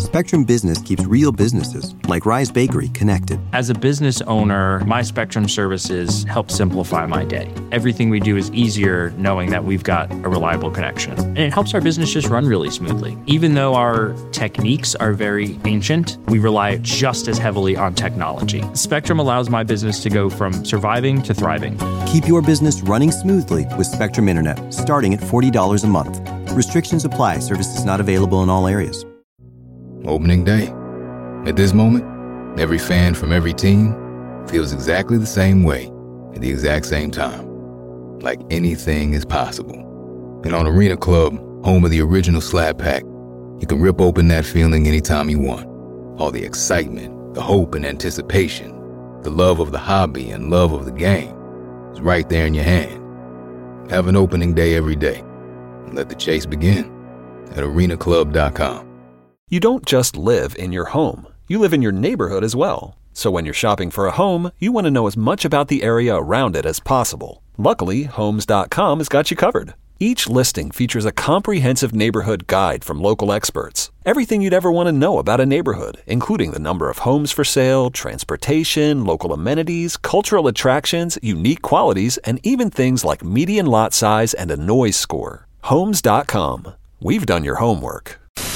Spectrum Business keeps real businesses, like Rise Bakery, connected. As a business owner, my Spectrum services help simplify my day. Everything we do is easier knowing that we've got a reliable connection. And it helps our business just run really smoothly. Even though our techniques are very ancient, we rely just as heavily on technology. Spectrum allows my business to go from surviving to thriving. Keep your business running smoothly with Spectrum Internet, starting at $40 a month. Restrictions apply. Services not available in all areas. Opening day. At this moment, every fan from every team feels exactly the same way at the exact same time. Like anything is possible. And on Arena Club, home of the original Slab Pack, you can rip open that feeling anytime you want. All the excitement, the hope and anticipation, the love of the hobby and love of the game is right there in your hand. Have an opening day every day. And let the chase begin at arenaclub.com. You don't just live in your home. You live in your neighborhood as well. So when you're shopping for a home, you want to know as much about the area around it as possible. Luckily, Homes.com has got you covered. Each listing features a comprehensive neighborhood guide from local experts. Everything you'd ever want to know about a neighborhood, including the number of homes for sale, transportation, local amenities, cultural attractions, unique qualities, and even things like median lot size and a noise score. Homes.com. We've done your homework.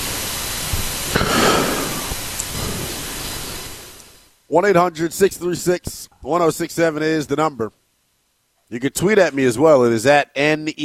1-800-636-1067 is the number. You can tweet at me as well. It is at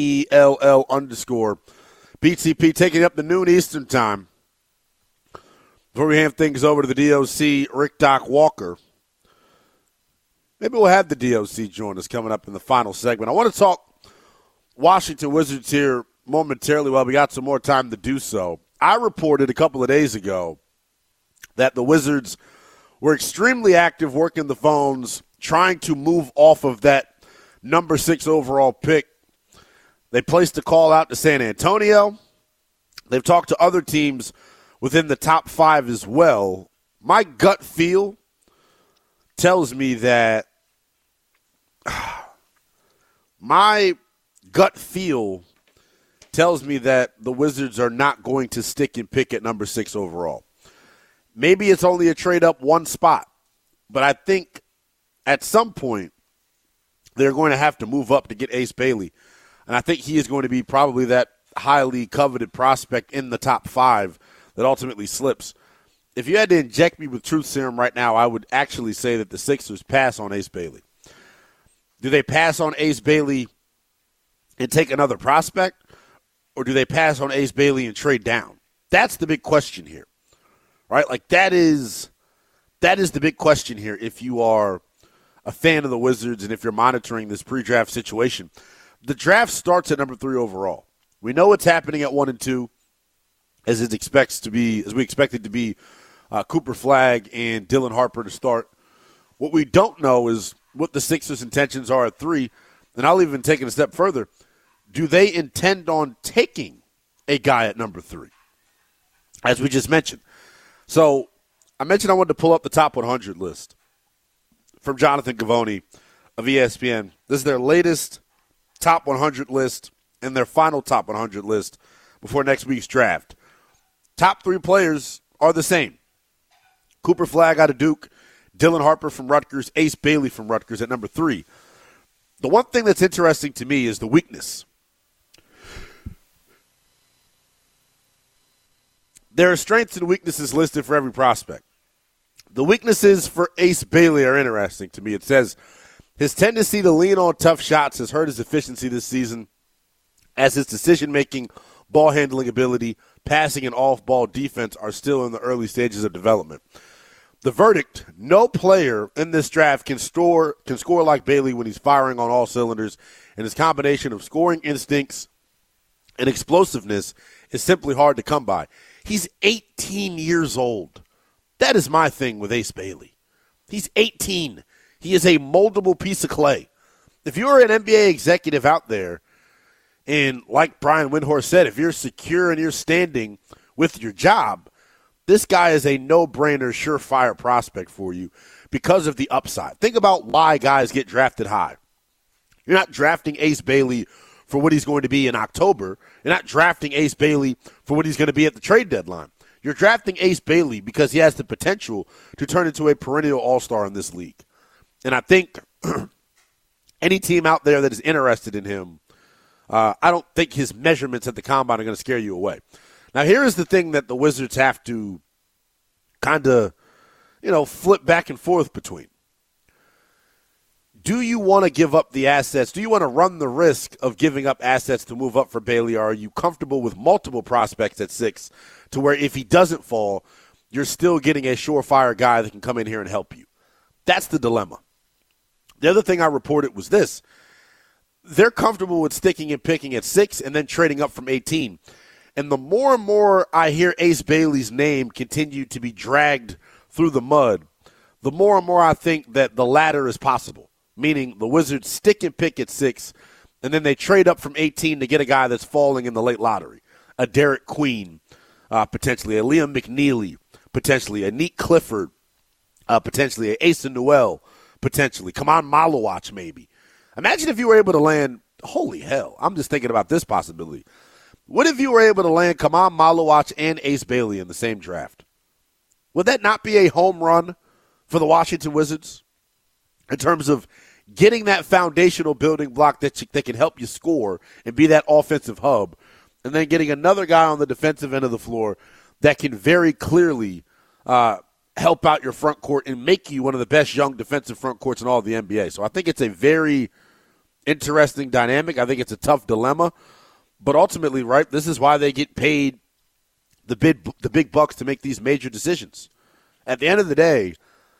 NELL_BTP, taking up the noon Eastern time. Before we hand things over to the DOC, Rick Doc Walker, maybe we'll have the DOC join us coming up in the final segment. I want to talk Washington Wizards here momentarily while we got some more time to do so. I reported a couple of days ago that the Wizards were extremely active working the phones, trying to move off of that number 6 overall pick. They placed a call out to San Antonio. They've talked to other teams within the top 5 as well. My gut feel tells me that the Wizards are not going to stick and pick at number 6 overall. Maybe it's only a trade up one spot, but I think at some point they're going to have to move up to get Ace Bailey, and I think he is going to be probably that highly coveted prospect in the top 5 that ultimately slips. If you had to inject me with truth serum right now, I would actually say that the Sixers pass on Ace Bailey. Do they pass on Ace Bailey and take another prospect, or do they pass on Ace Bailey and trade down? That's the big question here. Right? Like that is the big question here if you are a fan of the Wizards and if you're monitoring this pre-draft situation. The draft starts at number 3 overall. We know what's happening at 1 and 2 as we expect it to be Cooper Flagg and Dylan Harper to start. What we don't know is what the Sixers' intentions are at 3, and I'll even take it a step further. Do they intend on taking a guy at number 3? As we just mentioned. So I mentioned I wanted to pull up the top 100 list from Jonathan Givony of ESPN. This is their latest top 100 list and their final top 100 list before next week's draft. Top 3 players are the same. Cooper Flagg out of Duke, Dylan Harper from Rutgers, Ace Bailey from Rutgers at number 3. The one thing that's interesting to me is the weakness. There are strengths and weaknesses listed for every prospect. The weaknesses for Ace Bailey are interesting to me. It says his tendency to lean on tough shots has hurt his efficiency this season, as his decision-making, ball handling ability, passing, and off-ball defense are still in the early stages of development. The verdict: no player in this draft can score like Bailey when he's firing on all cylinders, and his combination of scoring instincts and explosiveness is simply hard to come by. He's 18 years old. That is my thing with Ace Bailey. He's 18. He is a moldable piece of clay. If you're an NBA executive out there, and like Brian Windhorst said, if you're secure in your standing with your job, this guy is a no-brainer, surefire prospect for you because of the upside. Think about why guys get drafted high. You're not drafting Ace Bailey for what he's going to be in October. You're not drafting Ace Bailey for what he's going to be at the trade deadline. You're drafting Ace Bailey because he has the potential to turn into a perennial all-star in this league. And I think any team out there that is interested in him, I don't think his measurements at the combine are going to scare you away. Now, here is the thing that the Wizards have to kind of, flip back and forth between. Do you want to give up the assets? Do you want to run the risk of giving up assets to move up for Bailey? Or are you comfortable with multiple prospects at 6 to where if he doesn't fall, you're still getting a surefire guy that can come in here and help you? That's the dilemma. The other thing I reported was this. They're comfortable with sticking and picking at 6 and then trading up from 18. And the more and more I hear Ace Bailey's name continue to be dragged through the mud, the more and more I think that the latter is possible. Meaning the Wizards stick and pick at 6, and then they trade up from 18 to get a guy that's falling in the late lottery. A Derek Queen, potentially. A Liam McNeely, potentially. A Nick Clifford, potentially. A Asa Newell, potentially. Kaman Malawach, maybe. Imagine if you were able to land, holy hell, I'm just thinking about this possibility. What if you were able to land Kaman Malawach and Ace Bailey in the same draft? Would that not be a home run for the Washington Wizards in terms of getting that foundational building block that can help you score and be that offensive hub, and then getting another guy on the defensive end of the floor that can very clearly help out your front court and make you one of the best young defensive front courts in all of the NBA. So I think it's a very interesting dynamic. I think it's a tough dilemma. But ultimately, right, this is why they get paid the big bucks to make these major decisions. At the end of the day,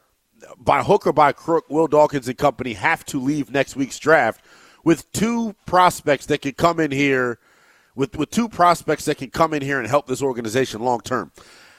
by hook or by crook, Will Dawkins and company have to leave next week's draft with 2 prospects that can come in here, with 2 prospects that can come in here and help this organization long term.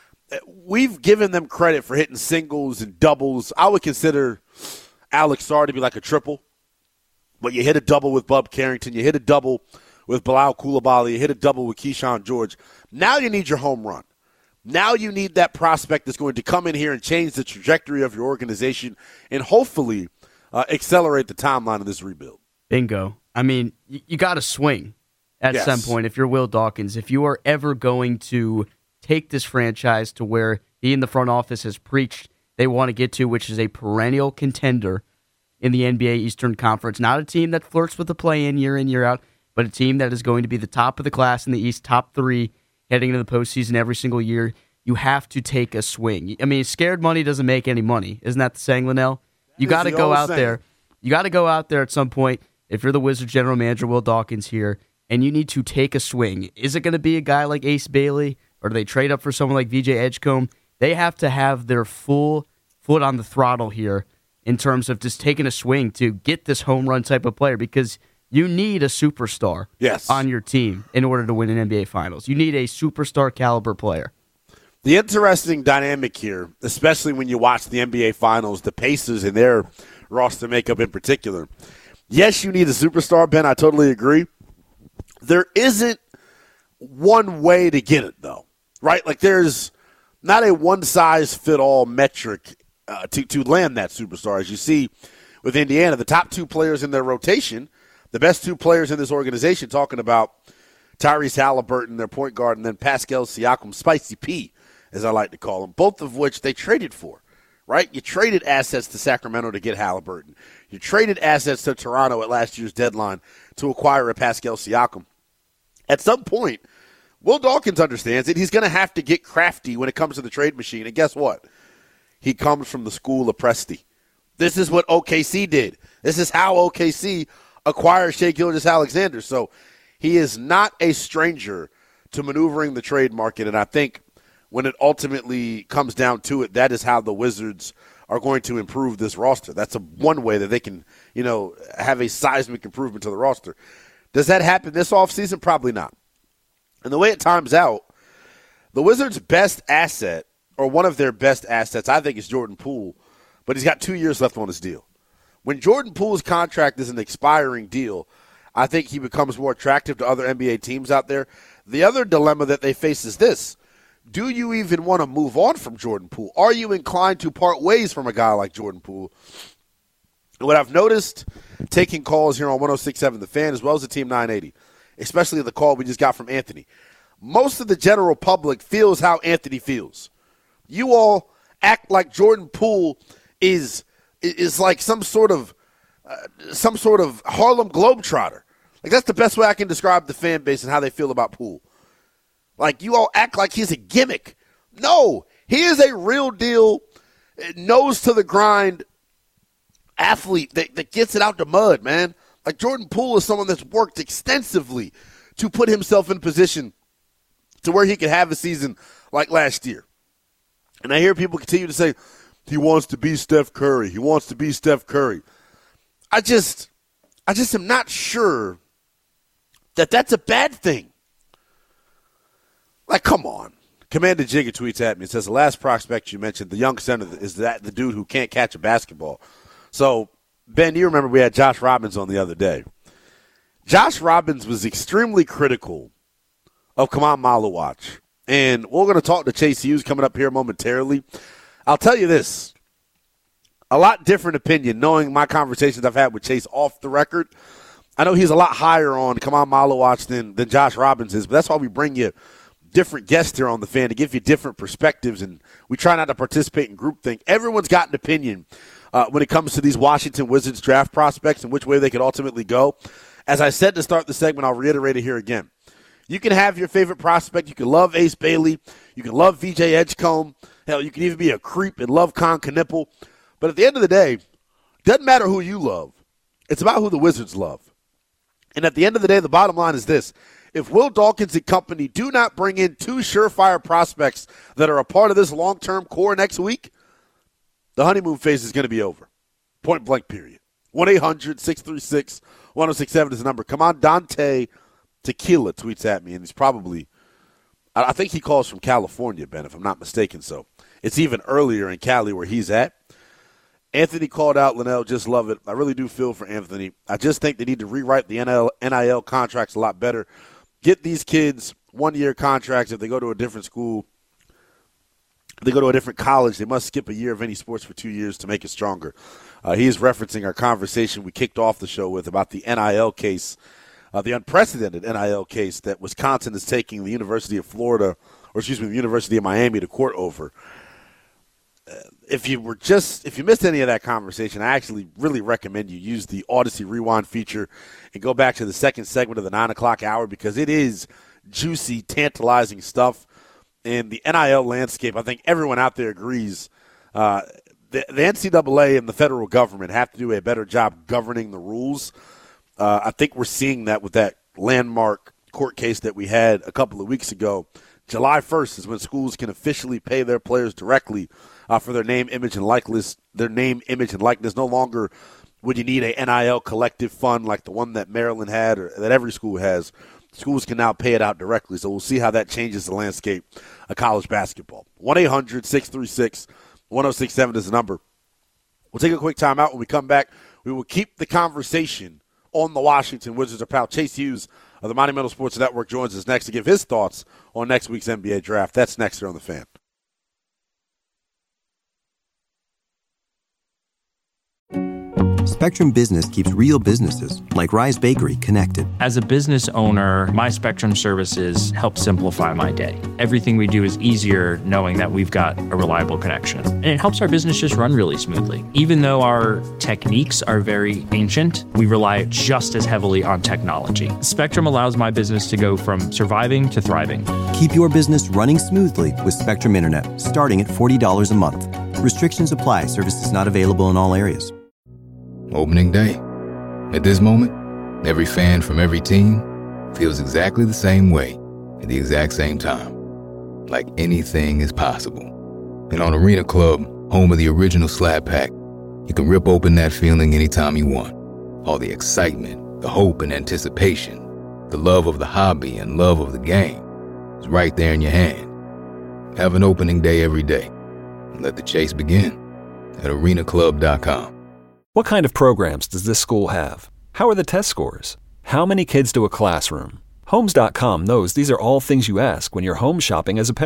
We've given them credit for hitting singles and doubles. I would consider Alex Sarr to be like a triple. But you hit a double with Bub Carrington, you hit a double with Bilal Coulibaly, you hit a double with Keyshawn George. Now you need your home run. Now you need that prospect that's going to come in here and change the trajectory of your organization and hopefully accelerate the timeline of this rebuild. Bingo. I mean, you got to swing at some point if you're Will Dawkins. If you are ever going to take this franchise to where he in the front office has preached they want to get to, which is a perennial contender in the NBA Eastern Conference. Not a team that flirts with the play-in, year out, but a team that is going to be the top of the class in the East, top 3, heading into the postseason every single year. You have to take a swing. I mean, scared money doesn't make any money. Isn't that the saying, Linnell? You got to go out there. You got to go out there at some point, if you're the Wizards general manager, Will Dawkins here, and you need to take a swing. Is it going to be a guy like Ace Bailey, or do they trade up for someone like VJ Edgecombe? They have to have their full foot on the throttle here in terms of just taking a swing to get this home run type of player, because you need a superstar on your team in order to win an NBA Finals. You need a superstar caliber player. The interesting dynamic here, especially when you watch the NBA Finals, the Pacers and their roster makeup in particular. Yes, you need a superstar, Ben. I totally agree. There isn't one way to get it, though, right? Like there's not a one-size-fit-all metric to land that superstar. As you see with Indiana, the top 2 players in their rotation, the best 2 players in this organization, talking about Tyrese Halliburton, their point guard, and then Pascal Siakam, Spicy P, as I like to call him, both of which they traded for, right? You traded assets to Sacramento to get Halliburton. You traded assets to Toronto at last year's deadline to acquire a Pascal Siakam. At some point, Will Dawkins understands it. He's going to have to get crafty when it comes to the trade machine. And guess what? He comes from the school of Presti. This is what OKC did. This is how OKC acquired Shai Gilgeous-Alexander. So he is not a stranger to maneuvering the trade market. And I think when it ultimately comes down to it, that is how the Wizards are going to improve this roster. That's one way that they can, have a seismic improvement to the roster. Does that happen this offseason? Probably not. And the way it times out, the Wizards' best asset, or one of their best assets, I think, is Jordan Poole, but he's got 2 years left on his deal. When Jordan Poole's contract is an expiring deal, I think he becomes more attractive to other NBA teams out there. The other dilemma that they face is this. Do you even want to move on from Jordan Poole? Are you inclined to part ways from a guy like Jordan Poole? What I've noticed taking calls here on 106.7 The Fan, as well as the Team 980, especially the call we just got from Anthony, most of the general public feels how Anthony feels. You all act like Jordan Poole is like some sort of Harlem Globetrotter. Like, that's the best way I can describe the fan base and how they feel about Poole. Like, you all act like he's a gimmick. No, he is a real deal, nose to the grind athlete that gets it out the mud, man. Like, Jordan Poole is someone that's worked extensively to put himself in position to where he could have a season like last year. And I hear people continue to say, he wants to be Steph Curry. He wants to be Steph Curry. I just am not sure that that's a bad thing. Like, come on. Commander Jigga tweets at me and says, the last prospect you mentioned, the young center, is that the dude who can't catch a basketball. So, Ben, you remember we had Josh Robbins on the other day. Josh Robbins was extremely critical of Kamon Malawach. And we're going to talk to Chase Hughes coming up here momentarily. I'll tell you this. A lot different opinion, knowing my conversations I've had with Chase off the record. I know he's a lot higher on Kamon Malawach than Josh Robbins is, but that's why we bring you different guests here on The Fan to give you different perspectives, and we try not to participate in groupthink. Everyone's got an opinion when it comes to these Washington Wizards draft prospects and which way they could ultimately go. As I said to start the segment, I'll reiterate it here again. You can have your favorite prospect. You can love Ace Bailey. You can love VJ Edgecombe. Hell, you can even be a creep and love Con Knipple. But at the end of the day, it doesn't matter who you love. It's about who the Wizards love. And at the end of the day, the bottom line is this. If Will Dawkins and company do not bring in two surefire prospects that are a part of this long-term core next week, the honeymoon phase is going to be over. Point blank, period. 1-800-636-1067 is the number. Come on, Dante Tequila tweets at me, and he's probably, I think he calls from California, Ben, if I'm not mistaken. So it's even earlier in Cali where he's at. Anthony called out Linnell, just love it. I really do feel for Anthony. I just think they need to rewrite the NIL contracts a lot better. Get these kids one-year contracts. If they go to a different school, if they go to a different college, they must skip a year of any sports for 2 years to make it stronger. He is referencing our conversation we kicked off the show with about the NIL case, the unprecedented NIL case that Wisconsin is taking the University of Florida, the University of Miami to court over. If you missed any of that conversation, I actually really recommend you use the Odyssey Rewind feature and go back to the second segment of the 9 o'clock hour, because it is juicy, tantalizing stuff. And the NIL landscape, I think everyone out there agrees, the NCAA and the federal government have to do a better job governing the rules. I think we're seeing that with that landmark court case that we had a couple of weeks ago. July 1st is when schools can officially pay their players directly for their name, image, and likeness. No longer would you need a NIL collective fund like the one that Maryland had or that every school has. Schools can now pay it out directly. So we'll see how that changes the landscape of college basketball. 1-800-636-1067 is the number. We'll take a quick time out. When we come back, we will keep the conversation on the Washington Wizards. Our pal Chase Hughes of the Monumental Sports Network joins us next to give his thoughts on next week's NBA draft. That's next here on The Fan. Spectrum Business keeps real businesses, like Rise Bakery, connected. As a business owner, my Spectrum services help simplify my day. Everything we do is easier knowing that we've got a reliable connection. And it helps our business just run really smoothly. Even though our techniques are very ancient, we rely just as heavily on technology. Spectrum allows my business to go from surviving to thriving. Keep your business running smoothly with Spectrum Internet, starting at $40 a month. Restrictions apply. Services not available in all areas. Opening day. At this moment, every fan from every team feels exactly the same way at the exact same time. Like anything is possible. And on Arena Club, home of the original Slab Pack, you can rip open that feeling anytime you want. All the excitement, the hope and anticipation, the love of the hobby and love of the game is right there in your hand. Have an opening day every day. And let the chase begin at arenaclub.com. What kind of programs does this school have? How are the test scores? How many kids do a classroom? Homes.com knows these are all things you ask when you're home shopping as a parent.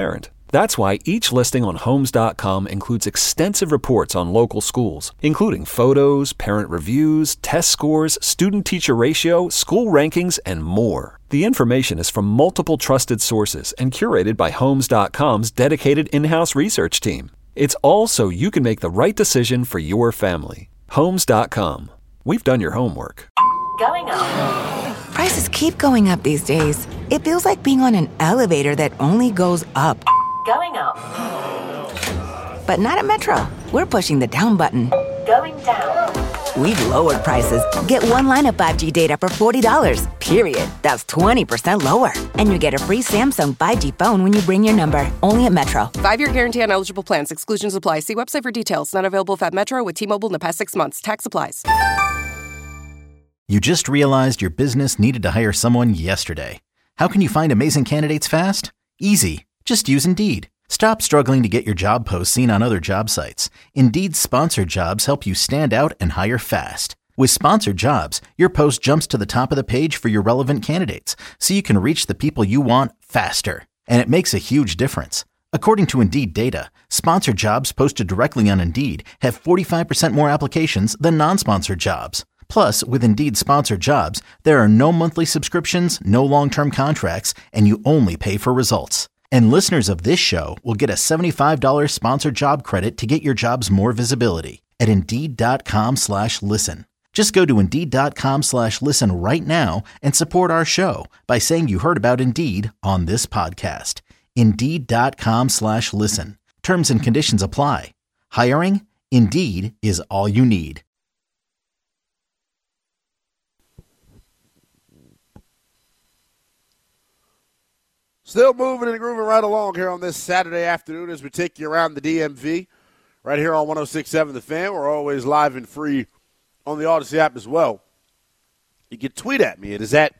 That's why each listing on Homes.com includes extensive reports on local schools, including photos, parent reviews, test scores, student-teacher ratio, school rankings, and more. The information is from multiple trusted sources and curated by Homes.com's dedicated in-house research team. It's all so you can make the right decision for your family. Homes.com. We've done your homework. Going up. Prices keep going up these days. It feels like being on an elevator that only goes up. Going up. But not at Metro. We're pushing the down button. Going down. We've lowered prices. Get one line of 5G data for $40, period. That's 20% lower. And you get a free Samsung 5G phone when you bring your number. Only at Metro. 5-year guarantee on eligible plans. Exclusions apply. See website for details. Not available if at Metro with T-Mobile in the past 6 months. Tax applies. You just realized your business needed to hire someone yesterday. How can you find amazing candidates fast? Easy. Just use Indeed. Stop struggling to get your job posts seen on other job sites. Indeed's sponsored jobs help you stand out and hire fast. With sponsored jobs, your post jumps to the top of the page for your relevant candidates, so you can reach the people you want faster. And it makes a huge difference. According to Indeed data, sponsored jobs posted directly on Indeed have 45% more applications than non-sponsored jobs. Plus, with Indeed sponsored jobs, there are no monthly subscriptions, no long-term contracts, and you only pay for results. And listeners of this show will get a $75 sponsored job credit to get your jobs more visibility at Indeed.com/listen. Just go to Indeed.com/listen right now and support our show by saying you heard about Indeed on this podcast. Indeed.com/listen. Terms and conditions apply. Hiring? Indeed is all you need. Still moving and grooving right along here on this Saturday afternoon as we take you around the DMV right here on 106.7 The Fan. We're always live and free on the Odyssey app as well. You can tweet at me. It is at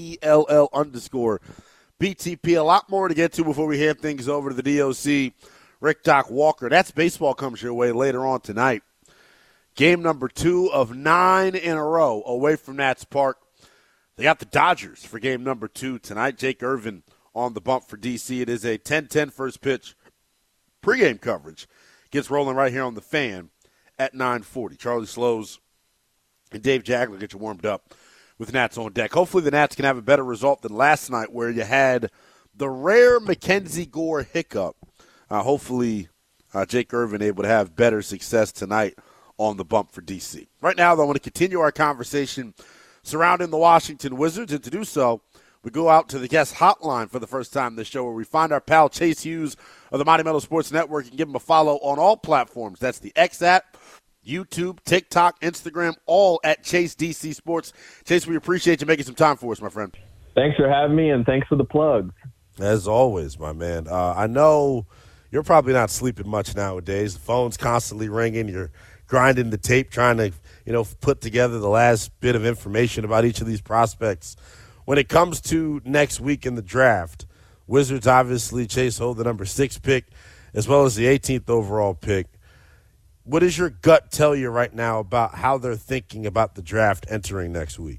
NELL_BTP. A lot more to get to before we hand things over to the DOC, Rick Doc Walker. That's baseball comes your way later on tonight. Game number 2 of 9 in a row away from Nats Park. They got the Dodgers for game number 2 tonight. Jake Irvin on the bump for D.C. It is a 10-10 first pitch pregame coverage. Gets rolling right here on the Fan at 9:40. Charlie Slows and Dave Jagler get you warmed up with Nats on deck. Hopefully the Nats can have a better result than last night where you had the rare Mackenzie Gore hiccup. Hopefully Jake Irvin able to have better success tonight on the bump for D.C. Right now, though, I want to continue our conversation surrounding the Washington Wizards, and to do so, we go out to the guest hotline for the first time this show where we find our pal Chase Hughes of the Mighty Meadow Sports Network and give him a follow on all platforms. That's the X app, YouTube, TikTok, Instagram, all at Chase DC Sports. Chase, we appreciate you making some time for us, my friend. Thanks for having me, and thanks for the plugs. As always, my man. I know you're probably not sleeping much nowadays. The phone's constantly ringing. You're grinding the tape, trying to, put together the last bit of information about each of these prospects. When it comes to next week in the draft, Wizards obviously, Chase, hold the number 6 pick as well as the 18th overall pick. What does your gut tell you right now about how they're thinking about the draft entering next week?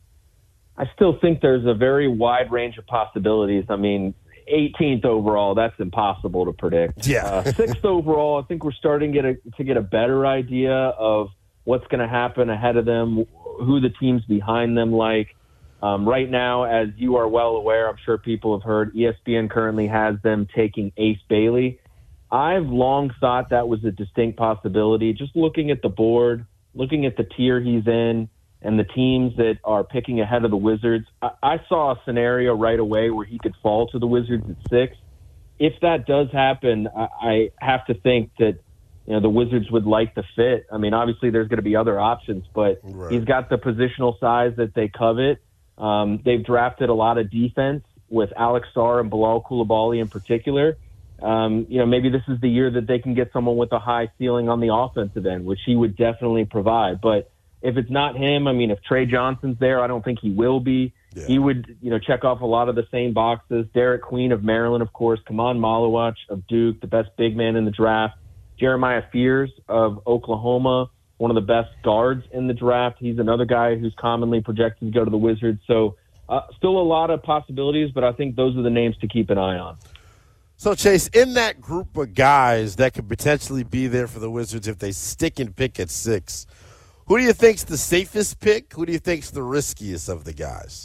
I still think there's a very wide range of possibilities. I mean, 18th overall, that's impossible to predict. Yeah. 6th overall, I think we're starting to get a better idea of what's going to happen ahead of them, who the teams behind them like. Right now, as you are well aware, I'm sure people have heard, ESPN currently has them taking Ace Bailey. I've long thought that was a distinct possibility. Just looking at the board, looking at the tier he's in, and the teams that are picking ahead of the Wizards, I saw a scenario right away where he could fall to the Wizards at 6. If that does happen, I have to think that the Wizards would like the fit. I mean, obviously there's going to be other options, but right. He's got the positional size that they covet. They've drafted a lot of defense with Alex Sarr and Bilal Coulibaly in particular. Maybe this is the year that they can get someone with a high ceiling on the offensive end, which he would definitely provide. But if it's not him, I mean, if Trey Johnson's there, I don't think he will be. Yeah. He would, check off a lot of the same boxes. Derek Queen of Maryland, of course, Kaman Malawach of Duke, the best big man in the draft. Jeremiah Fears of Oklahoma, one of the best guards in the draft. He's another guy who's commonly projected to go to the Wizards. So still a lot of possibilities, but I think those are the names to keep an eye on. So, Chase, in that group of guys that could potentially be there for the Wizards if they stick and pick at 6, who do you think's the safest pick? Who do you think's the riskiest of the guys?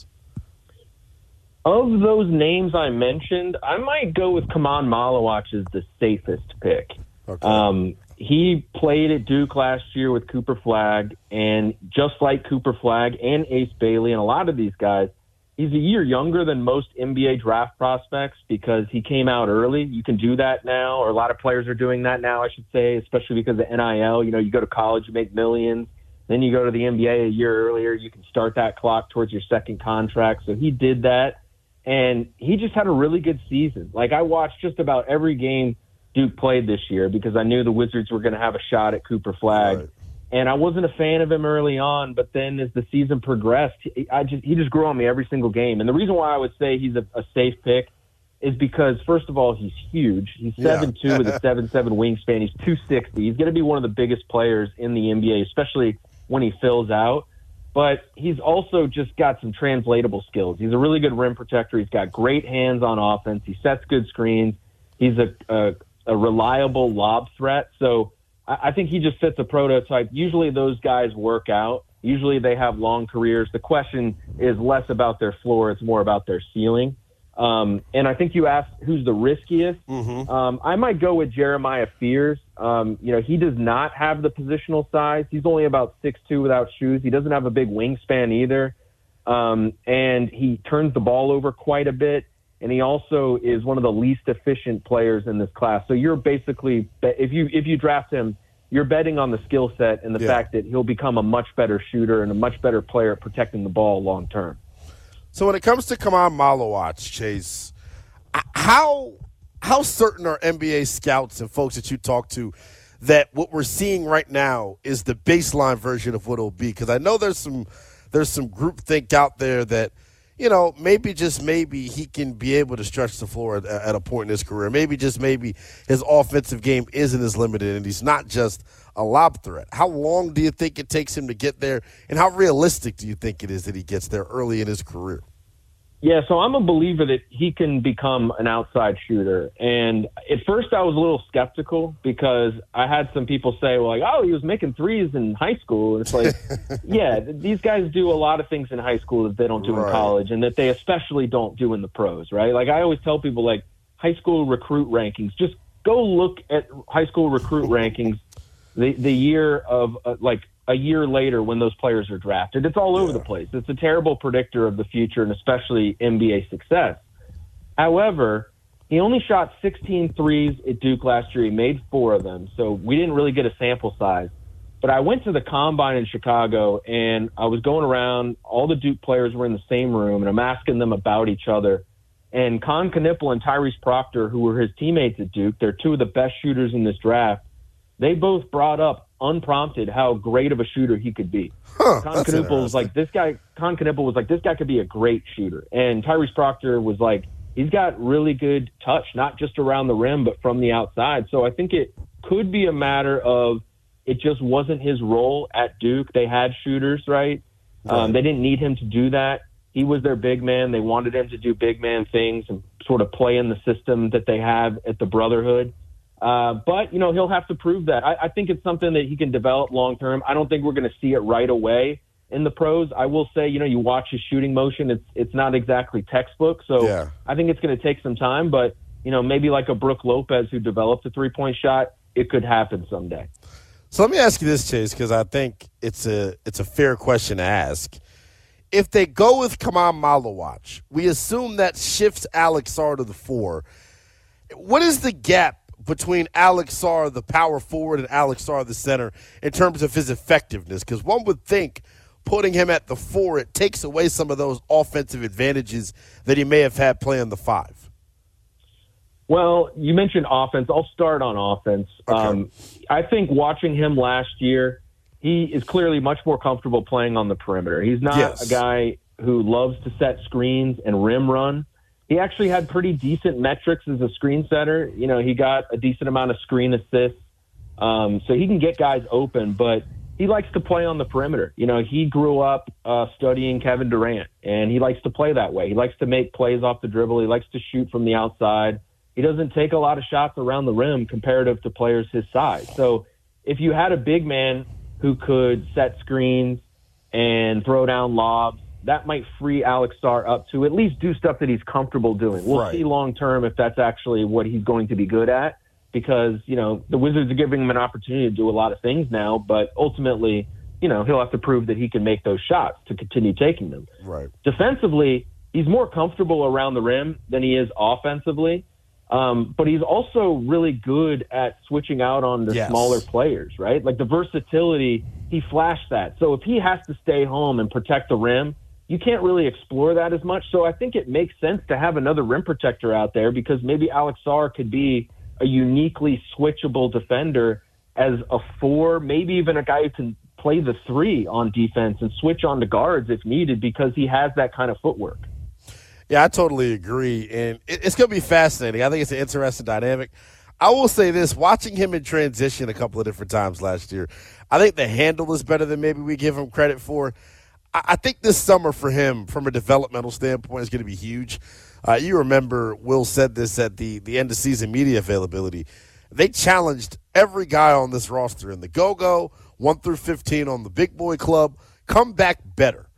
Of those names I mentioned, I might go with Kaman Malawach as the safest pick. Okay. He played at Duke last year with Cooper Flagg, and just like Cooper Flagg and Ace Bailey and a lot of these guys, he's a year younger than most NBA draft prospects because he came out early. You can do that now, or a lot of players are doing that now, I should say, especially because of NIL. You know, you go to college, you make millions. Then you go to the NBA a year earlier. You can start that clock towards your second contract. So he did that, and he just had a really good season. Like, I watched just about every game Duke played this year because I knew the Wizards were going to have a shot at Cooper Flagg. Right. And I wasn't a fan of him early on, but then as the season progressed, he just grew on me every single game. And the reason why I would say he's a safe pick is because, first of all, he's huge. He's 7'2" with a 7'7" wingspan. He's 260. He's going to be one of the biggest players in the NBA, especially when he fills out. But he's also just got some translatable skills. He's a really good rim protector. He's got great hands on offense. He sets good screens. He's a reliable lob threat. So I think he just fits a prototype. Usually those guys work out. Usually they have long careers. The question is less about their floor. It's more about their ceiling. And I think you asked who's the riskiest. Mm-hmm. I might go with Jeremiah Fears. He does not have the positional size. He's only about 6'2" without shoes. He doesn't have a big wingspan either. And he turns the ball over quite a bit. And he also is one of the least efficient players in this class. So you're basically, if you draft him, you're betting on the skill set and the fact that he'll become a much better shooter and a much better player at protecting the ball long term. So when it comes to Kaman Malawach, Chase, how certain are NBA scouts and folks that you talk to that what we're seeing right now is the baseline version of what it'll be? Because I know there's some groupthink out there that, you know, maybe just maybe he can be able to stretch the floor at a point in his career. Maybe just maybe his offensive game isn't as limited and he's not just a lob threat. How long do you think it takes him to get there, and how realistic do you think it is that he gets there early in his career? Yeah, so I'm a believer that he can become an outside shooter. And at first I was a little skeptical because I had some people say, well, like, oh, he was making threes in high school. And it's like, yeah, these guys do a lot of things in high school that they don't do in college and that they especially don't do in the pros, right? Like, I always tell people, like, high school recruit rankings, just go look at high school recruit rankings the year of, a year later when those players are drafted. It's all over the place. It's a terrible predictor of the future and especially NBA success. However, he only shot 16 threes at Duke last year. He made 4 of them, so we didn't really get a sample size. But I went to the Combine in Chicago, and I was going around. All the Duke players were in the same room, and I'm asking them about each other. And Con Knippel and Tyrese Proctor, who were his teammates at Duke, they're 2 of the best shooters in this draft. They both brought up unprompted how great of a shooter he could be. Con Knippel was like, this guy could be a great shooter. And Tyrese Proctor was like, he's got really good touch, not just around the rim, but from the outside. So I think it could be a matter of it just wasn't his role at Duke. They had shooters, right? They didn't need him to do that. He was their big man. They wanted him to do big man things and sort of play in the system that they have at the Brotherhood. But, you know, he'll have to prove that. I think it's something that he can develop long term. I don't think we're going to see it right away in the pros. I will say, you know, you watch his shooting motion, it's not exactly textbook. So I think it's going to take some time. But, you know, maybe like a Brook Lopez who developed a three-point shot, it could happen someday. So let me ask you this, Chase, because I think it's a fair question to ask. If they go with Kaman Malawach, we assume that shifts Alex Sarr to the 4. What is the gap between Alex Sarr, the power forward, and Alex Sarr, the center, in terms of his effectiveness? Because one would think putting him at the 4, it takes away some of those offensive advantages that he may have had playing the 5. Well, you mentioned offense. I'll start on offense. Okay. I think watching him last year, he is clearly much more comfortable playing on the perimeter. He's not a guy who loves to set screens and rim run. He actually had pretty decent metrics as a screen setter. You know, he got a decent amount of screen assists. So he can get guys open, but he likes to play on the perimeter. You know, he grew up studying Kevin Durant, and he likes to play that way. He likes to make plays off the dribble. He likes to shoot from the outside. he doesn't take a lot of shots around the rim comparative to players his size. So if you had a big man who could set screens and throw down lobs, that might free Alex Sarr up to at least do stuff that he's comfortable doing. We'll see long term if that's actually what he's going to be good at, because, the Wizards are giving him an opportunity to do a lot of things now, but ultimately, he'll have to prove that he can make those shots to continue taking them. Right. Defensively, he's more comfortable around the rim than he is offensively, but he's also really good at switching out on the smaller players, right? Like the versatility, he flashed that. So if he has to stay home and protect the rim, you can't really explore that as much. So I think it makes sense to have another rim protector out there, because maybe Alex Sarr could be a uniquely switchable defender as a 4, maybe even a guy who can play the 3 on defense and switch on to guards if needed, because he has that kind of footwork. Yeah, I totally agree. And it's going to be fascinating. I think it's an interesting dynamic. I will say this, watching him in transition a couple of different times last year, I think the handle is better than maybe we give him credit for. I think this summer for him, from a developmental standpoint, is going to be huge. You remember Will said this at the end of season media availability. They challenged every guy on this roster in the go-go, 1 through 15 on the big boy club, come back better.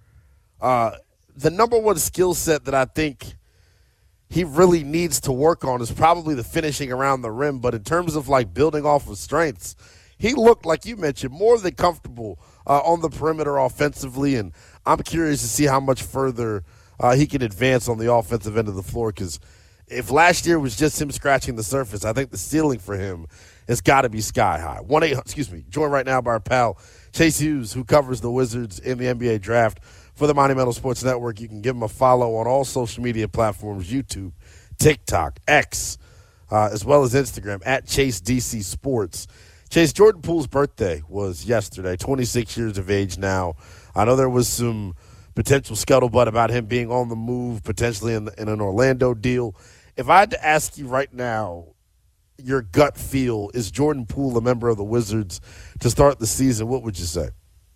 The number one skill set that I think he really needs to work on is probably the finishing around the rim. But in terms of like building off of strengths, he looked, like you mentioned, more than comfortable on the perimeter offensively, and I'm curious to see how much further he can advance on the offensive end of the floor, because if last year was just him scratching the surface, I think the ceiling for him has got to be sky high. Joined right now by our pal Chase Hughes, who covers the Wizards in the NBA draft for the Monumental Sports Network. You can give him a follow on all social media platforms, YouTube, TikTok, X, as well as Instagram, at ChaseDC Sports. Chase, Jordan Poole's birthday was yesterday, 26 years of age now. I know there was some potential scuttlebutt about him being on the move, potentially in an Orlando deal. If I had to ask you right now, your gut feel, is Jordan Poole a member of the Wizards to start the season? What would you say?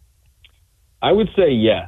I would say yes.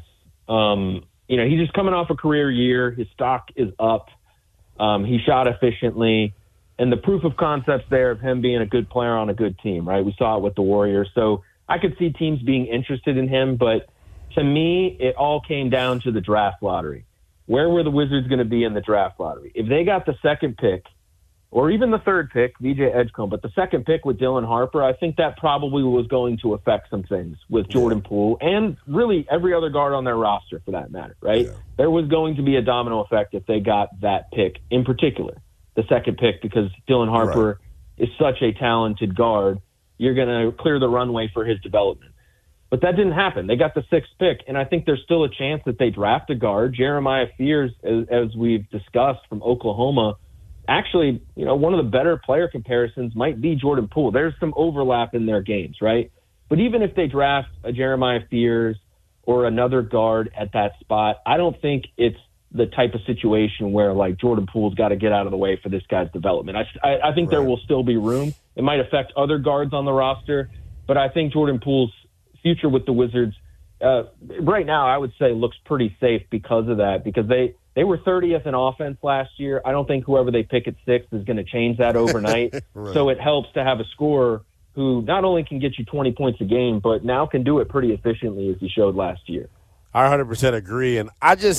He's just coming off a career year. His stock is up. He shot efficiently. And the proof of concept's there of him being a good player on a good team, right? We saw it with the Warriors. So I could see teams being interested in him, but to me, it all came down to the draft lottery. Where were the Wizards going to be in the draft lottery? If they got the second pick, or even the third pick, VJ Edgecombe, but the second pick with Dylan Harper, I think that probably was going to affect some things with Jordan Poole and really every other guard on their roster for that matter, right? Yeah. There was going to be a domino effect if they got that pick in particular, the second pick, because Dylan Harper is such a talented guard. You're going to clear the runway for his development. But that didn't happen. They got the 6th pick, and I think there's still a chance that they draft a guard. Jeremiah Fears, as we've discussed, from Oklahoma, actually, one of the better player comparisons might be Jordan Poole. There's some overlap in their games, right? But even if they draft a Jeremiah Fears or another guard at that spot, I don't think it's the type of situation where like Jordan Poole's got to get out of the way for this guy's development. I think there will still be room. It might affect other guards on the roster, but I think Jordan Poole's future with the Wizards right now, I would say, looks pretty safe because of that, because they were 30th in offense last year. I don't think whoever they pick at 6th is going to change that overnight. So it helps to have a scorer who not only can get you 20 points a game, but now can do it pretty efficiently as he showed last year. I 100% agree. And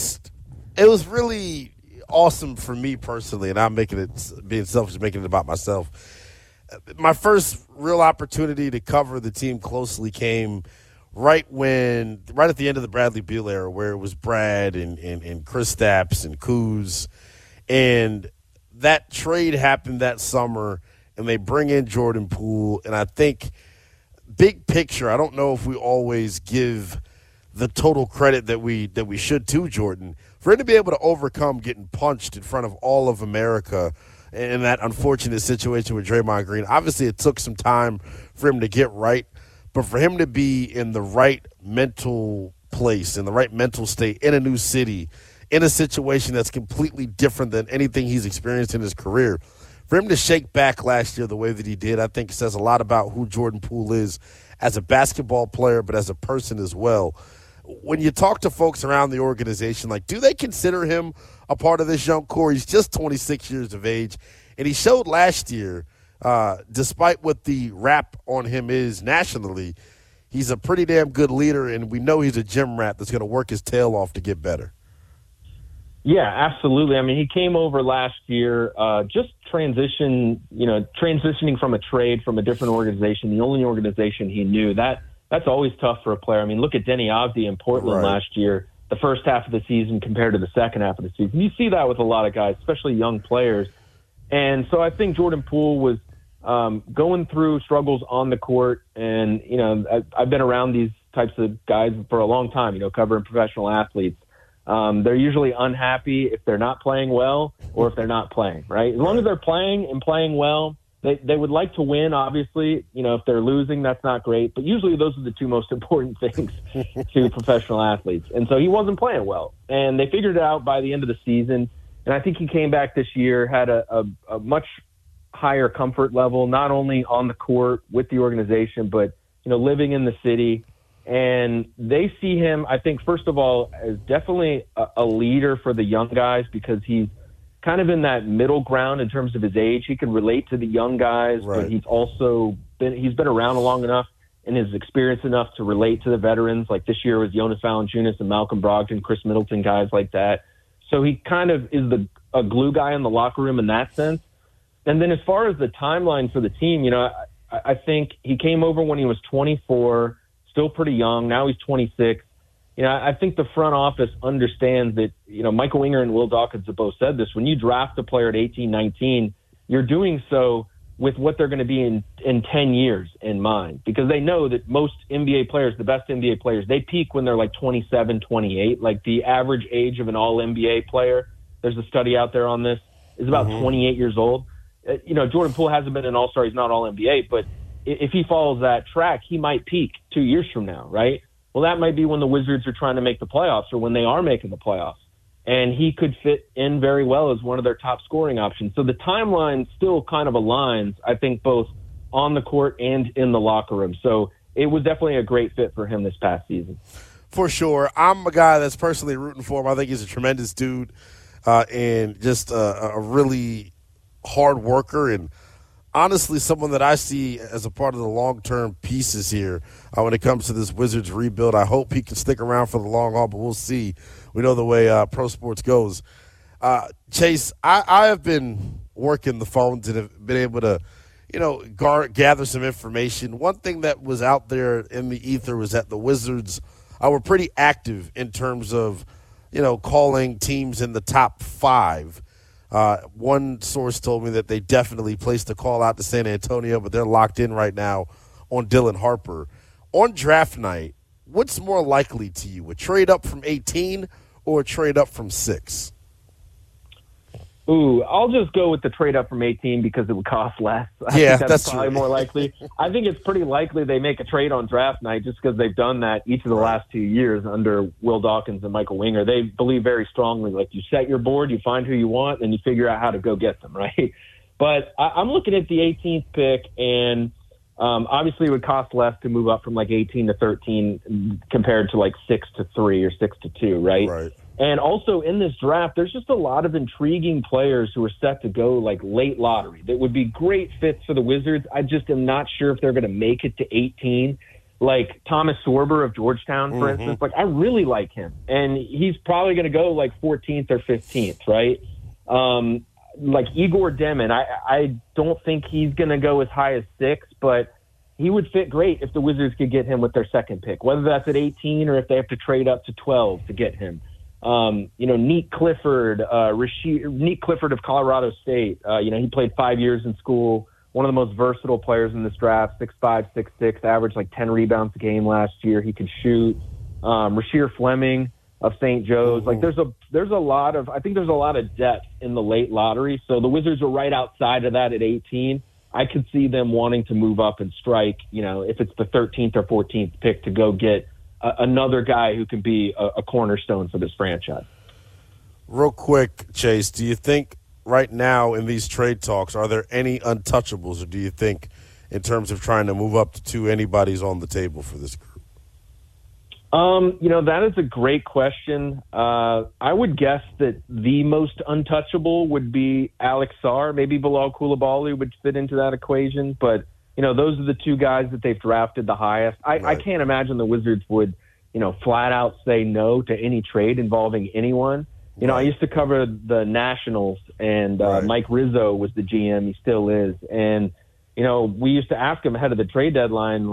it was really awesome for me personally, and I'm being selfish, making it about myself. My first real opportunity to cover the team closely came right at the end of the Bradley Beal era, where it was Brad and Kristaps and Kuz. And that trade happened that summer, and they bring in Jordan Poole. And I think big picture, I don't know if we always give the total credit that we should to Jordan. For him to be able to overcome getting punched in front of all of America in that unfortunate situation with Draymond Green, obviously it took some time for him to get right. But for him to be in the right mental place, in the right mental state, in a new city, in a situation that's completely different than anything he's experienced in his career, for him to shake back last year the way that he did, I think says a lot about who Jordan Poole is as a basketball player, but as a person as well. When you talk to folks around the organization, like, do they consider him a part of this young core? He's just 26 years of age. And he showed last year, despite what the rap on him is nationally, he's a pretty damn good leader, and we know he's a gym rat that's going to work his tail off to get better. Yeah, absolutely. I mean, he came over last year, just transitioning from a trade from a different organization, the only organization he knew. That's always tough for a player. I mean, look at Denny Avdi in Portland last year, the first half of the season compared to the second half of the season. You see that with a lot of guys, especially young players. And so I think Jordan Poole was going through struggles on the court. And, I've been around these types of guys for a long time, covering professional athletes. They're usually unhappy if they're not playing well or if they're not playing, right? As long as they're playing and playing well, they would like to win, obviously. If they're losing, that's not great. But usually those are the two most important things to professional athletes. And so he wasn't playing well. And they figured it out by the end of the season. And I think he came back this year, had a much higher comfort level, not only on the court with the organization, but, living in the city. And they see him, I think, first of all, as definitely a leader for the young guys because he's kind of in that middle ground in terms of his age. He can relate to the young guys, but he's also been around long enough and is experienced enough to relate to the veterans. Like this year was Jonas Valanciunas and Malcolm Brogdon, Chris Middleton, guys like that. So he kind of is a glue guy in the locker room in that sense. And then as far as the timeline for the team, I think he came over when he was 24, still pretty young. Now he's 26. I think the front office understands that, Michael Winger and Will Dawkins have both said this. When you draft a player at 18, 19, you're doing so with what they're going to be in 10 years in mind, because they know that most NBA players, the best NBA players, they peak when they're like 27, 28. Like the average age of an all-NBA player, there's a study out there on this, is about 28 years old. Jordan Poole hasn't been an all-star. He's not all-NBA, but if he follows that track, he might peak 2 years from now, right? Well, that might be when the Wizards are trying to make the playoffs or when they are making the playoffs. And he could fit in very well as one of their top scoring options. So the timeline still kind of aligns, I think, both on the court and in the locker room. So it was definitely a great fit for him this past season. For sure. I'm a guy that's personally rooting for him. I think he's a tremendous dude and just a really hard worker and honestly someone that I see as a part of the long-term pieces here when it comes to this Wizards rebuild. I hope he can stick around for the long haul, but we'll see. We know the way pro sports goes. Chase, I have been working the phones and have been able to, gather some information. One thing that was out there in the ether was that the Wizards were pretty active in terms of, calling teams in the top 5. One source told me that they definitely placed a call out to San Antonio, but they're locked in right now on Dylan Harper. On draft night, what's more likely to you, a trade up from 18 or a trade up from 6? Ooh, I'll just go with the trade up from 18 because it would cost less. I think that's probably more likely. I think it's pretty likely they make a trade on draft night just because they've done that each of the last 2 years under Will Dawkins and Michael Winger. They believe very strongly, like you set your board, you find who you want, and you figure out how to go get them, right? But I'm looking at the 18th pick, and obviously it would cost less to move up from like 18 to 13 compared to like 6 to 3 or 6 to 2, right? Right. And also in this draft, there's just a lot of intriguing players who are set to go like late lottery that would be great fits for the Wizards. I just am not sure if they're going to make it to 18. Like Thomas Sorber of Georgetown, for instance, like I really like him. And he's probably going to go like 14th or 15th, right? Like Igor Demin, I don't think he's going to go as high as 6, but he would fit great if the Wizards could get him with their second pick, whether that's at 18 or if they have to trade up to 12 to get him. Neek Clifford, Neek Clifford of Colorado State. He played 5 years in school. One of the most versatile players in this draft, 6'5", 6'6", averaged like 10 rebounds a game last year. He could shoot. Rasheer Fleming of St. Joe's. Like there's a lot of depth in the late lottery. So the Wizards are right outside of that at 18. I could see them wanting to move up and strike, if it's the 13th or 14th pick to go get another guy who can be a cornerstone for this franchise. Real quick, Chase, do you think right now in these trade talks, are there any untouchables, or do you think in terms of trying to move up to 2, anybody's on the table for this group? That is a great question. I would guess that the most untouchable would be Alex Sarr. Maybe Bilal Coulibaly would fit into that equation. But, those are the two guys that they've drafted the highest. I can't imagine the Wizards would, flat out say no to any trade involving anyone. I used to cover the Nationals, and Mike Rizzo was the GM. He still is. And, we used to ask him ahead of the trade deadline,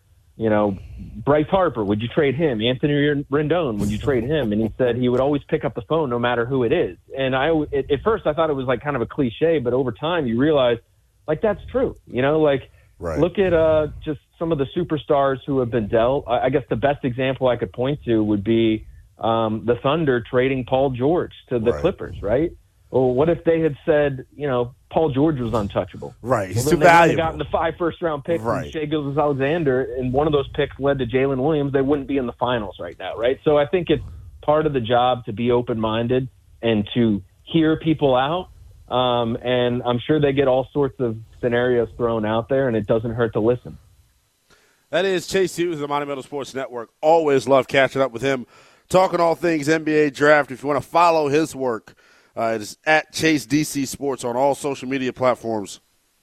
Bryce Harper, would you trade him? Anthony Rendon, would you trade him? And he said he would always pick up the phone no matter who it is. And at first I thought it was kind of a cliche, but over time you realize that's true. Look at just some of the superstars who have been dealt. I guess the best example I could point to would be the Thunder trading Paul George to the Clippers, right? Well, what if they had said, Paul George was untouchable? Right, he's too valuable. They gotten the 5 first-round picks from Shai Gilgeous-Alexander, and one of those picks led to Jalen Williams. They wouldn't be in the finals right now, right? So I think it's part of the job to be open-minded and to hear people out. And I'm sure they get all sorts of scenarios thrown out there, and it doesn't hurt to listen. That is Chase Hughes of the Monumental Sports Network. Always love catching up with him, talking all things NBA draft. If you want to follow his work, it is at Chase DC Sports on all social media platforms,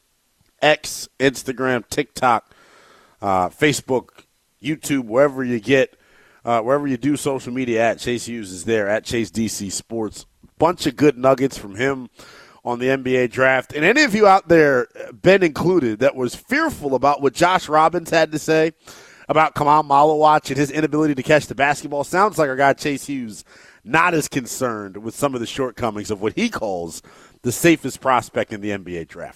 X, Instagram, TikTok, Facebook, YouTube, wherever you do social media at. Chase Hughes is there at Chase DC Sports. Bunch of good nuggets from him on the NBA draft. And any of you out there, Ben included, that was fearful about what Josh Robbins had to say about Kamal Malawach and his inability to catch the basketball, sounds like our guy Chase Hughes not as concerned with some of the shortcomings of what he calls the safest prospect in the NBA draft.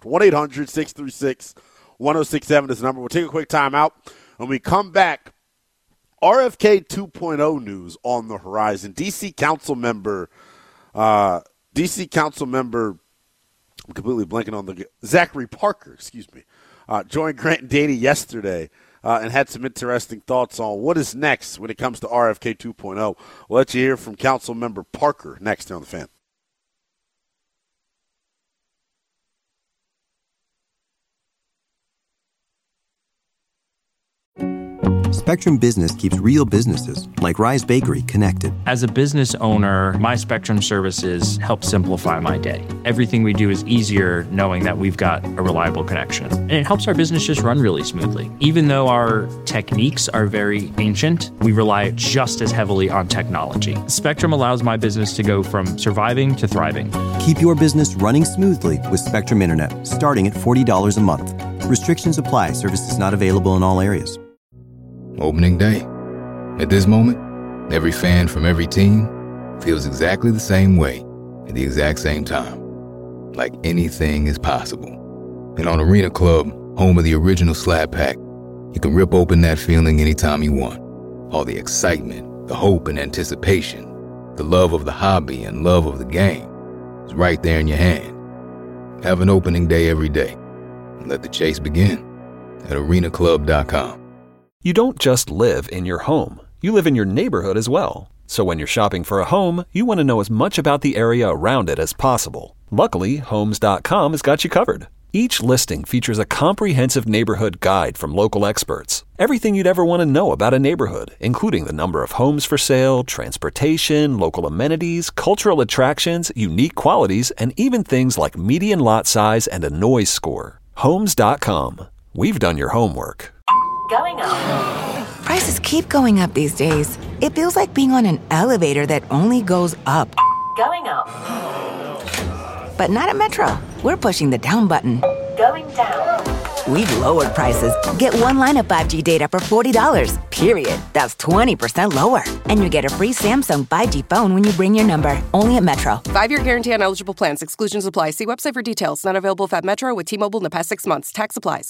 1-800-636-1067 is the number. We'll take a quick timeout. When we come back, RFK 2.0 news on the horizon. DC Council member, I'm completely blanking on the Zachary Parker, joined Grant and Danny yesterday and had some interesting thoughts on what is next when it comes to RFK 2.0. We'll let you hear from Council Member Parker next on The Fan. Spectrum Business keeps real businesses, like Rise Bakery, connected. As a business owner, my Spectrum services help simplify my day. Everything we do is easier knowing that we've got a reliable connection. And it helps our business just run really smoothly. Even though our techniques are very ancient, we rely just as heavily on technology. Spectrum allows my business to go from surviving to thriving. Keep your business running smoothly with Spectrum Internet, starting at $40 a month. Restrictions apply. Services not available in all areas. Opening day. At this moment, every fan from every team feels exactly the same way at the exact same time. Like anything is possible. And on Arena Club, home of the original Slab Pack, you can rip open that feeling anytime you want. All the excitement, the hope and anticipation, the love of the hobby and love of the game is right there in your hand. Have an opening day every day. And let the chase begin at arenaclub.com. You don't just live in your home. You live in your neighborhood as well. So when you're shopping for a home, you want to know as much about the area around it as possible. Luckily, Homes.com has got you covered. Each listing features a comprehensive neighborhood guide from local experts. Everything you'd ever want to know about a neighborhood, including the number of homes for sale, transportation, local amenities, cultural attractions, unique qualities, and even things like median lot size and a noise score. Homes.com. We've done your homework. Going up. Prices keep going up these days. It feels like being on an elevator that only goes up. Going up. But not at Metro. We're pushing the down button. Going down. We've lowered prices. Get one line of 5G data for $40, period. That's 20% lower. And you get a free Samsung 5G phone when you bring your number. Only at Metro. 5-year guarantee on eligible plans. Exclusions apply. See website for details. Not available if at Metro with T-Mobile in the past 6 months. Tax applies.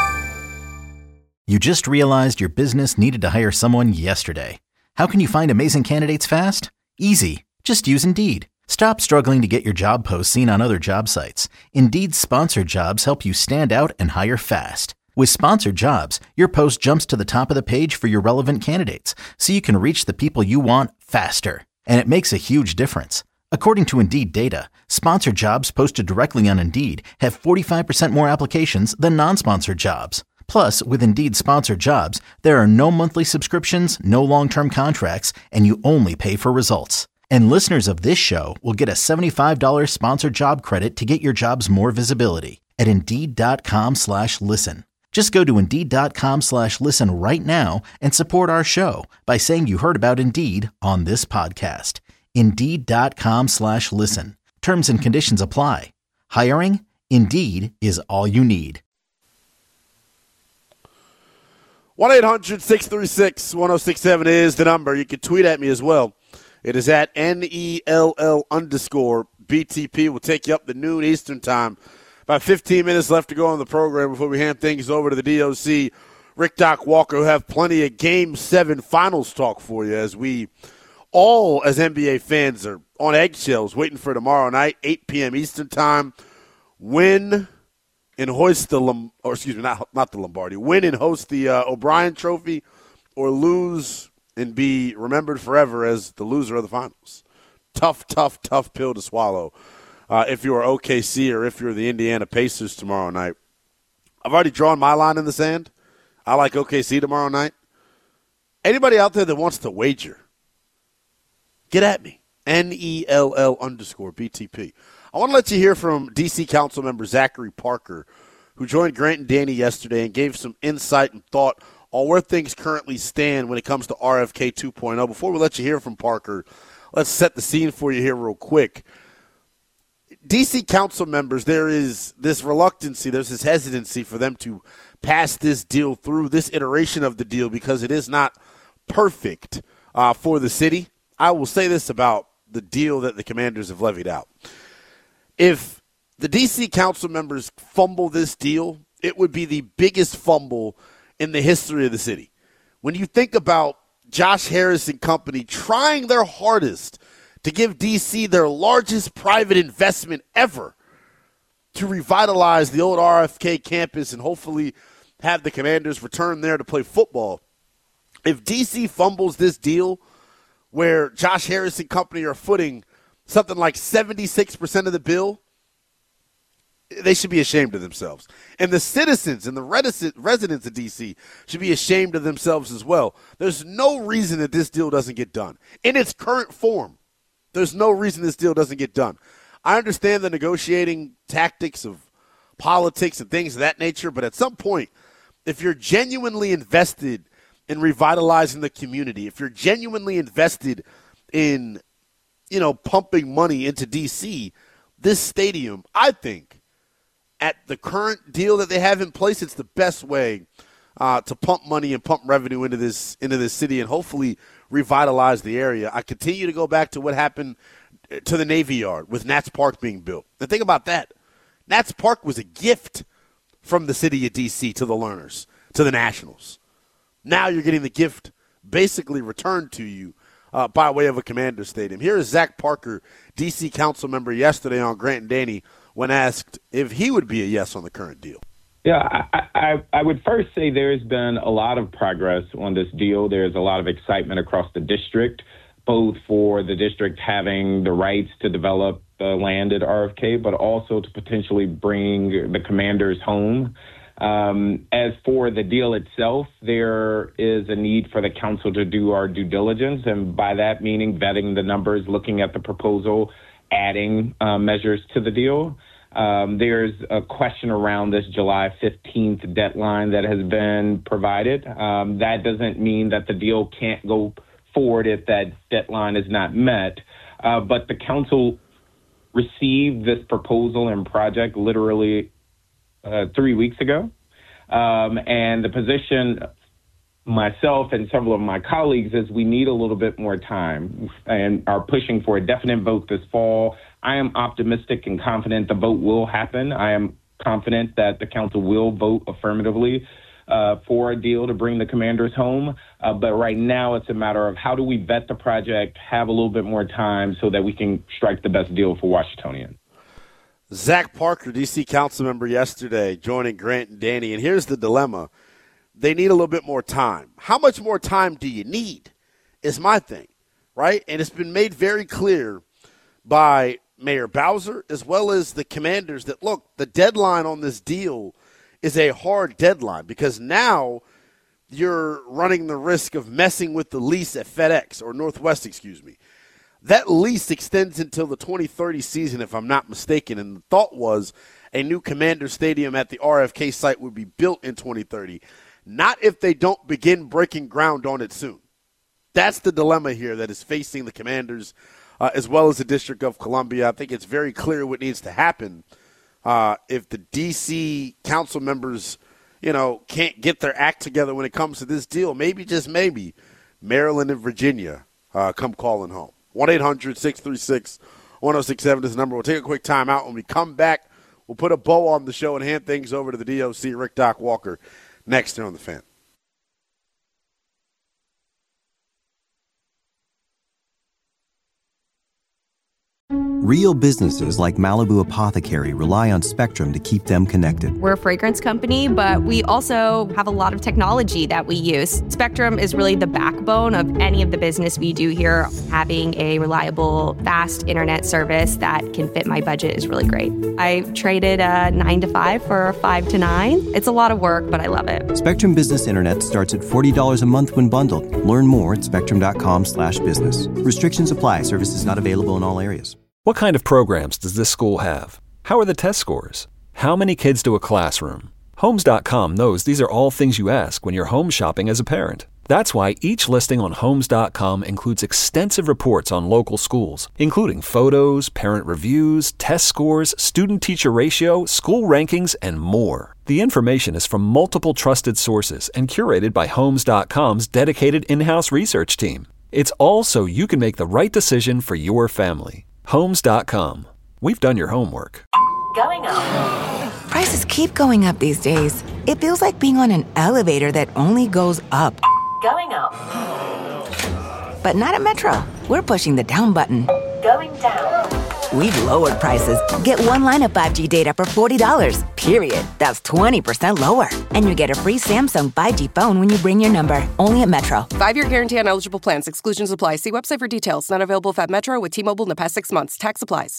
You just realized your business needed to hire someone yesterday. How can you find amazing candidates fast? Easy. Just use Indeed. Stop struggling to get your job posts seen on other job sites. Indeed's sponsored jobs help you stand out and hire fast. With sponsored jobs, your post jumps to the top of the page for your relevant candidates, so you can reach the people you want faster. And it makes a huge difference. According to Indeed data, sponsored jobs posted directly on Indeed have 45% more applications than non-sponsored jobs. Plus, with Indeed Sponsored Jobs, there are no monthly subscriptions, no long-term contracts, and you only pay for results. And listeners of this show will get a $75 sponsored job credit to get your jobs more visibility at Indeed.com/listen. Just go to Indeed.com/listen right now and support our show by saying you heard about Indeed on this podcast. Indeed.com/listen. Terms and conditions apply. Hiring? Indeed is all you need. 1-800-636-1067 is the number. You can tweet at me as well. It is at NELL_BTP. We'll take you up to noon Eastern time. About 15 minutes left to go on the program before we hand things over to the DOC. Rick Doc Walker, who have plenty of Game 7 finals talk for you as we all, as NBA fans, are on eggshells waiting for tomorrow night, 8 p.m. Eastern time. Win and hoist the win and host the O'Brien Trophy, or lose and be remembered forever as the loser of the finals. Tough pill to swallow if you're OKC or if you're the Indiana Pacers tomorrow night. I've already drawn my line in the sand. I like OKC tomorrow night. Anybody out there that wants to wager, get at me. NELL_BTP. I want to let you hear from D.C. Council member Zachary Parker, who joined Grant and Danny yesterday and gave some insight and thought on where things currently stand when it comes to RFK 2.0. Before we let you hear from Parker, let's set the scene for you here real quick. D.C. Council members, there is this reluctancy, there's this hesitancy for them to pass this deal through, this iteration of the deal, because it is not perfect for the city. I will say this about the deal that the Commanders have levied out. If the D.C. Council members fumble this deal, it would be the biggest fumble in the history of the city. When you think about Josh Harris and company trying their hardest to give D.C. their largest private investment ever to revitalize the old RFK campus and hopefully have the Commanders return there to play football, if D.C. fumbles this deal where Josh Harris and company are footing something like 76% of the bill, they should be ashamed of themselves. And the citizens and the residents of D.C. should be ashamed of themselves as well. There's no reason that this deal doesn't get done. In its current form, there's no reason this deal doesn't get done. I understand the negotiating tactics of politics and things of that nature, but at some point, if you're genuinely invested in revitalizing the community, if you're genuinely invested in pumping money into D.C., this stadium, I think, at the current deal that they have in place, it's the best way to pump money and pump revenue into this city and hopefully revitalize the area. I continue to go back to what happened to the Navy Yard with Nats Park being built. And think about that. Nats Park was a gift from the city of D.C. to the Learners, to the Nationals. Now you're getting the gift basically returned to you by way of a Commander Stadium. Here is Zach Parker, D.C. Council member, yesterday on Grant and Danny when asked if he would be a yes on the current deal. Yeah, I would first say there's been a lot of progress on this deal. There's a lot of excitement across the district, both for the district having the rights to develop the land at RFK, but also to potentially bring the Commanders home. As for the deal itself, there is a need for the council to do our due diligence, and by that meaning vetting the numbers, looking at the proposal, adding measures to the deal. There's a question around this July 15th deadline that has been provided. That doesn't mean that the deal can't go forward if that deadline is not met. But the council received this proposal and project literally 3 weeks ago. And the position, myself and several of my colleagues, is we need a little bit more time and are pushing for a definite vote this fall. I am optimistic and confident the vote will happen. I am confident that the council will vote affirmatively for a deal to bring the Commanders home. But right now it's a matter of how do we vet the project, have a little bit more time so that we can strike the best deal for Washingtonians. Zach Parker, D.C. council member, yesterday joining Grant and Danny. And here's the dilemma. They need a little bit more time. How much more time do you need is my thing, right? And it's been made very clear by Mayor Bowser as well as the Commanders that, look, the deadline on this deal is a hard deadline because now you're running the risk of messing with the lease at FedEx or Northwest, That lease extends until the 2030 season, if I'm not mistaken, and the thought was a new Commander Stadium at the RFK site would be built in 2030, not if they don't begin breaking ground on it soon. That's the dilemma here that is facing the Commanders as well as the District of Columbia. I think it's very clear what needs to happen if the D.C. council members, can't get their act together when it comes to this deal. Maybe, just maybe, Maryland and Virginia come calling home. 1-800-636-1067 is the number. We'll take a quick time out. When we come back, we'll put a bow on the show and hand things over to the DOC, Rick Doc Walker, next here on The Fan. Real businesses like Malibu Apothecary rely on Spectrum to keep them connected. We're a fragrance company, but we also have a lot of technology that we use. Spectrum is really the backbone of any of the business we do here. Having a reliable, fast internet service that can fit my budget is really great. I traded a 9 to 5 for a 5 to 9. It's a lot of work, but I love it. Spectrum Business Internet starts at $40 a month when bundled. Learn more at spectrum.com/business. Restrictions apply. Services not available in all areas. What kind of programs does this school have? How are the test scores? How many kids to a classroom? Homes.com knows these are all things you ask when you're home shopping as a parent. That's why each listing on Homes.com includes extensive reports on local schools, including photos, parent reviews, test scores, student-teacher ratio, school rankings, and more. The information is from multiple trusted sources and curated by Homes.com's dedicated in-house research team. It's all so you can make the right decision for your family. Homes.com. We've done your homework. Going up. Prices keep going up these days. It feels like being on an elevator that only goes up. Going up. But not at Metro. We're pushing the down button. Going down. We've lowered prices. Get one line of 5G data for $40, period. That's 20% lower. And you get a free Samsung 5G phone when you bring your number. Only at Metro. 5-year guarantee on eligible plans. Exclusions apply. See website for details. Not available at Metro with T-Mobile in the past 6 months. Tax applies.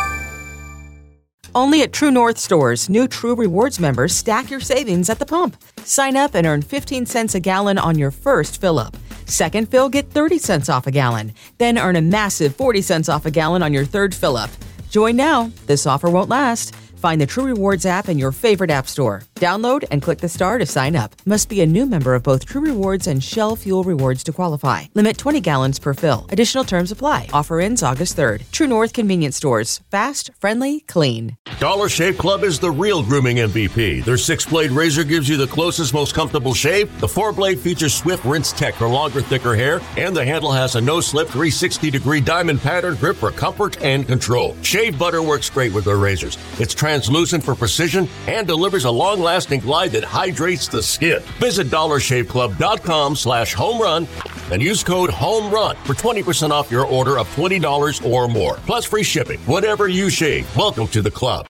Only at True North stores, new True Rewards members stack your savings at the pump. Sign up and earn 15 cents a gallon on your first fill-up. Second fill, get 30 cents off a gallon. Then earn a massive 40 cents off a gallon on your third fill-up. Join now. This offer won't last. Find the True Rewards app in your favorite app store. Download and click the star to sign up. Must be a new member of both True Rewards and Shell Fuel Rewards to qualify. Limit 20 gallons per fill. Additional terms apply. Offer ends August 3rd. True North Convenience Stores. Fast, friendly, clean. Dollar Shave Club is the real grooming MVP. Their 6-blade razor gives you the closest, most comfortable shave. The 4-blade features swift rinse tech for longer, thicker hair. And the handle has a no-slip 360-degree diamond pattern grip for comfort and control. Shave butter works great with their razors. It's translucent for precision and delivers a long-lasting glide that hydrates the skin. Visit dollarshaveclub.com/homerun and use code HOMERUN for 20% off your order of $20 or more. Plus free shipping. Whatever you shave, welcome to the club.